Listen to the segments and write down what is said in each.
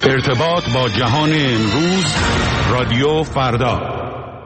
ارتباط با جهان امروز، رادیو فردا.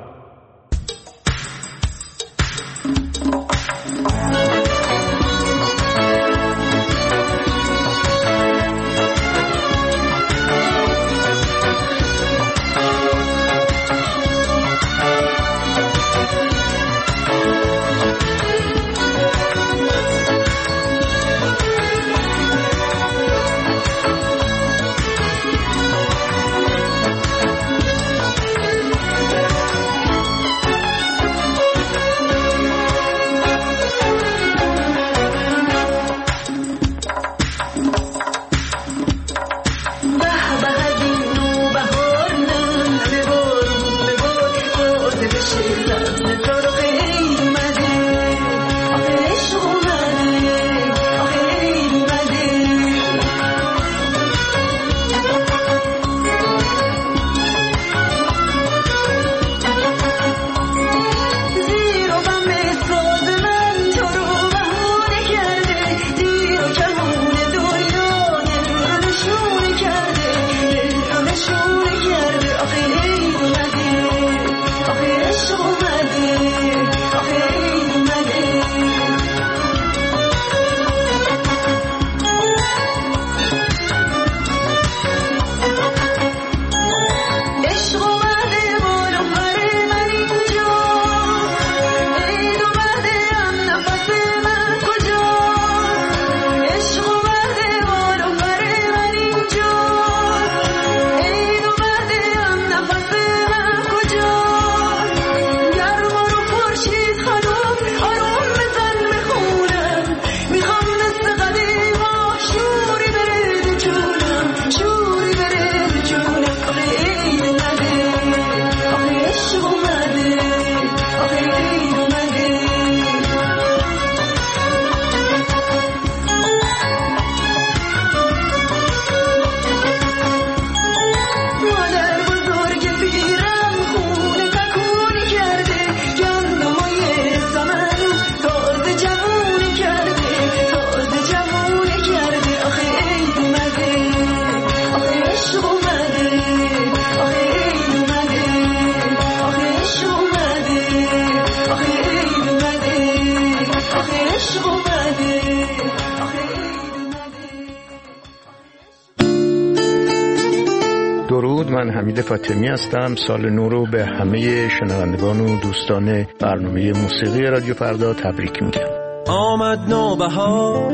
درود، من حمید فاطمی هستم. سال نو رو به همه شنوندگان و دوستان برنامه موسیقی رادیو فردا تبریک میگم. آمد نوبهار،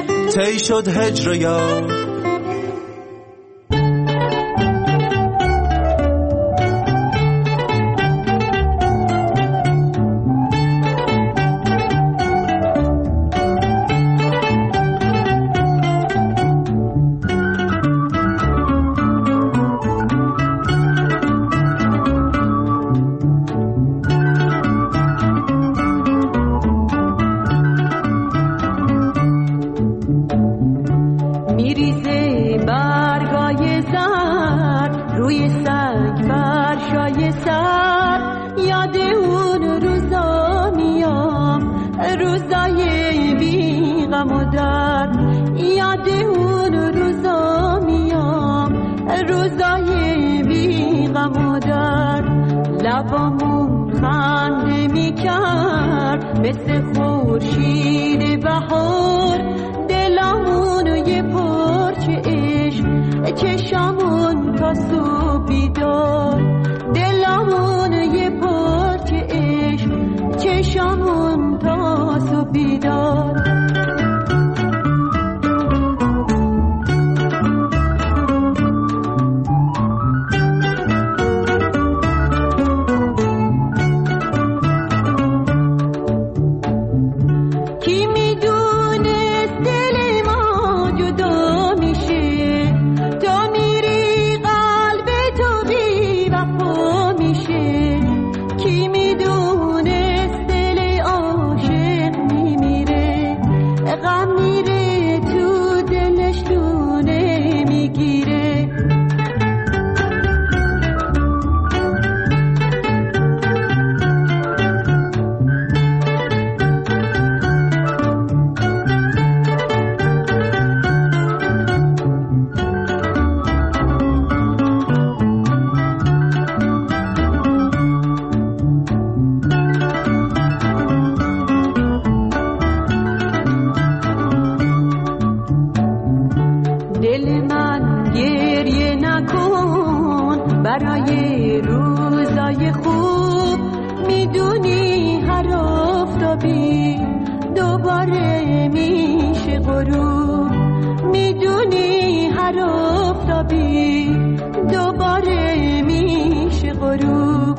طی شد هجر یار، جدا میشه تا میری قلب تو بی دل من گریه نکن برای روزای خوب، میدونی هر آفتابی دوباره میشه غروب، میدونی هر آفتابی دوباره میشه غروب.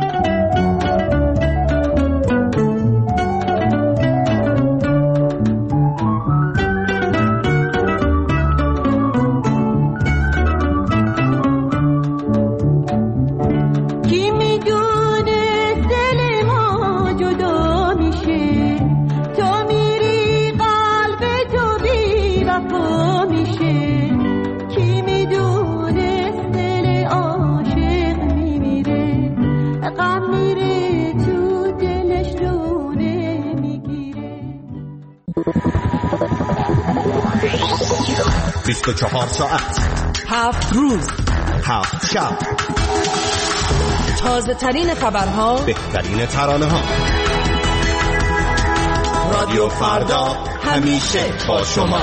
بیست و 24 ساعت 7 روز 7 شب، تازه ترین خبرها، بهترین ترانه ها. رادیو فردا همیشه با شما.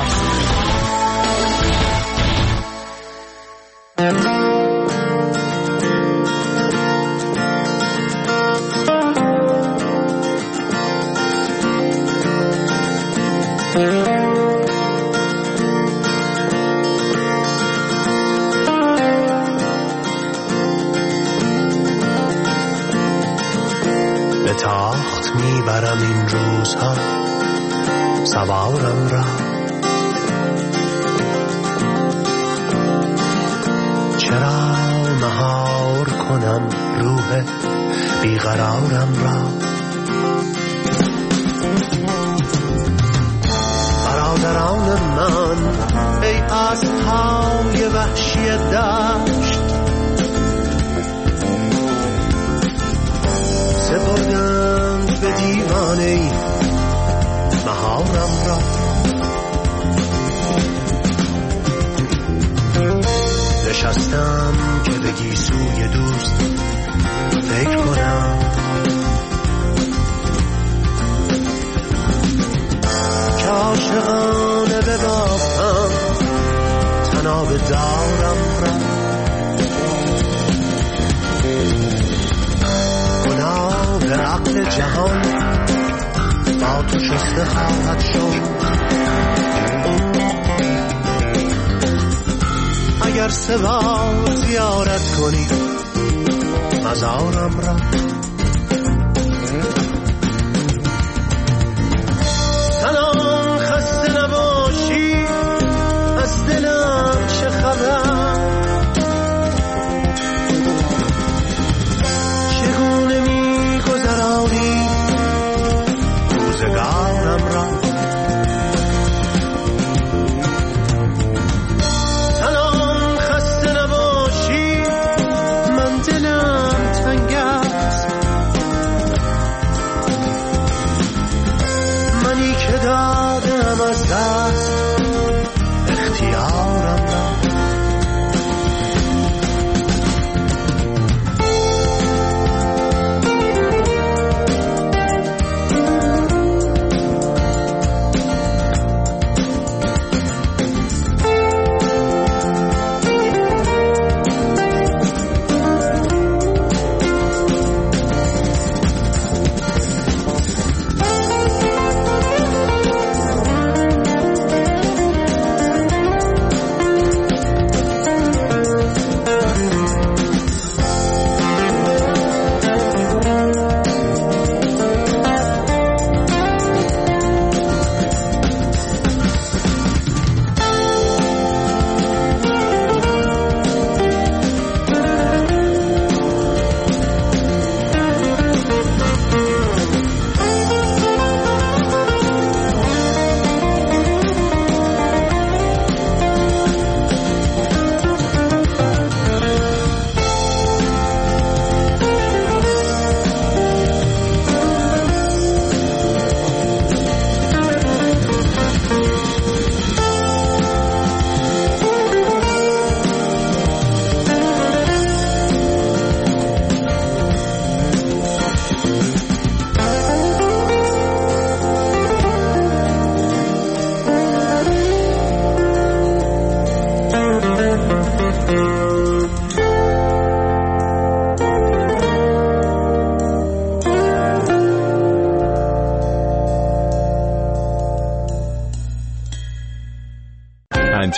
به تاخت میبرم این روزها سوارم را، چرا مهار کنم روح بیقرارم را. برادران من ای اسب‌های وحشی دشت، سپردند به دیوانه مهارم را. نشستم که به گیسوی دوست فکر کنم، که عاشقانه ببافم تناب دارم را. گناه عقل جهان با تو شسته خواهد شد، اگر سه بار زیارت کنی مزارم را. سلام خسته نباشی، از دلم چه خبر، چگونه می‌گذرانی روزگارم را. سلام خسته نباشی، من دلم تنگ است، منی که دادم از دست اختیارم را.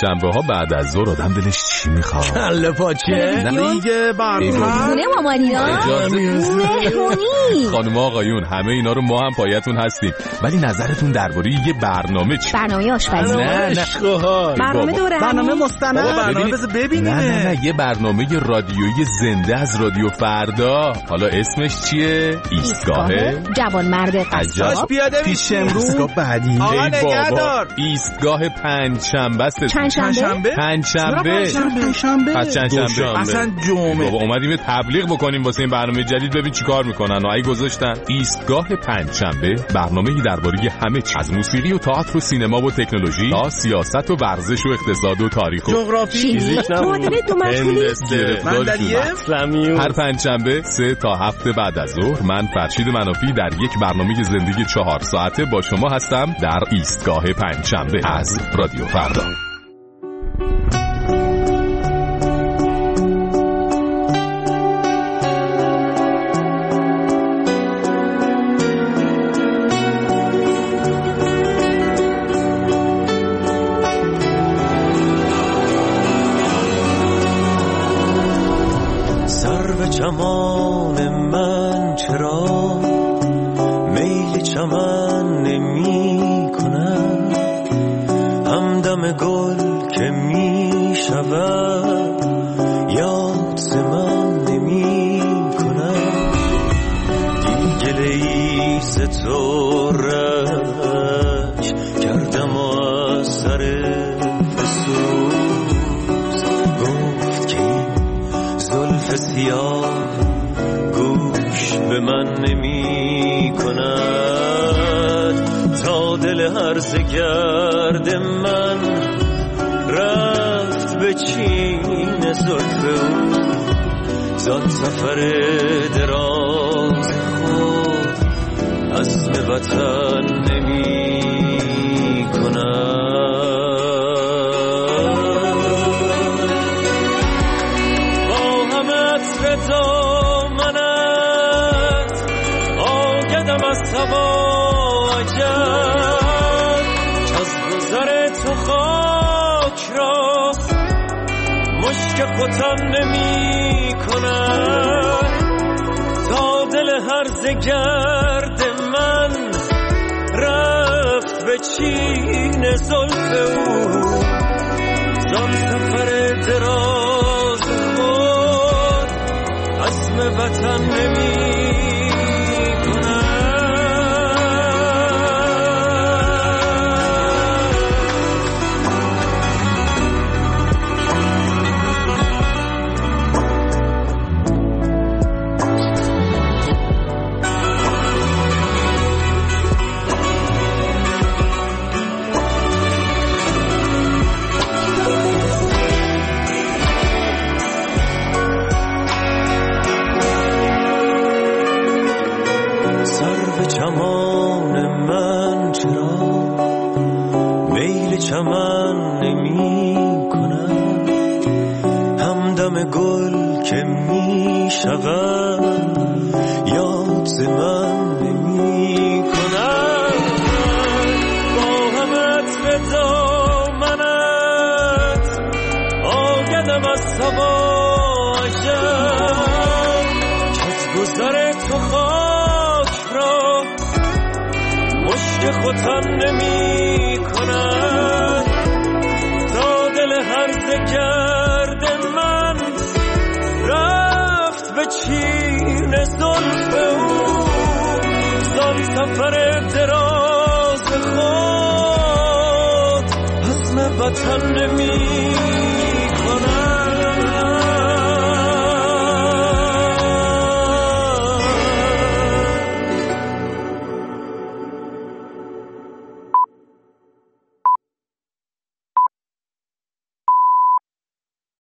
شنبه ها بعد از ظهر آدم دلش چی میخواد؟ کله پاچه دیگه برنامه مامانینا مهمونی. خانم آقایون همه اینا رو ما هم پایتون هستیم، ولی نظرتون درباره یه برنامه چی؟ برنامه آشپزی. نه برنامه دوره، برنامه مستند، برنامه بذار ببینیم. نه یه برنامه رادیویی زنده از رادیو فردا. حالا اسمش چیه؟ ایستگاه جوانمرد قصاب. پیاده میشیم رو بعدی. آقا نگهدار. ایستگاه پنجشنبه است. پنجشنبه؟ پس چندشنبه. اصلا جمعه. بابا اومدیم تبلیغ بکنیم واسه این برنامه جدید، ببین چیکار میکنن. ای گذاشتن ایستگاه پنجشنبه، برنامه‌ای درباره همه چیز، از موسیقی و تئاتر و سینما و تکنولوژی تا سیاست و ورزش و اقتصاد و تاریخ و جغرافی، معادله دو مشغولی، هر پنجشنبه 3 تا 7 بعد از ظهر من فرشید منافی در یک برنامه زندگی 4 ساعته با شما هستم در ایستگاه پنجشنبه از رادیو فردا. چمان من چرا میل چمن نمی کنم، همدم گل که می شود یاد ز من نمی کنم، دیگه لیز تو رش کردم و از سر بسوز، گفت که زلف سیاه گوش به من نمی کند، تا دل هرزه گرد من رفت به چین زلف او، زان سفر دراز خود عزم وطن نمی کند. دامنت آگدم از تواجد، از گذر تو خاک را مشک ختن نمی کند، تا دل هرزه گرد من رفت به چین زلف او، زان سفر دراز خود عزم وطن نمی چمان من چرا میل چمن نمی کنم، همدم گل که می شود یاد ز من نمی کنم، با همت به دامنت آگدم از تواجد، از گذر تو ختن نمی کند، تا دل هرزه گرد من رفت به چین زلف او، زان سفر دراز خود عزم وطن نمی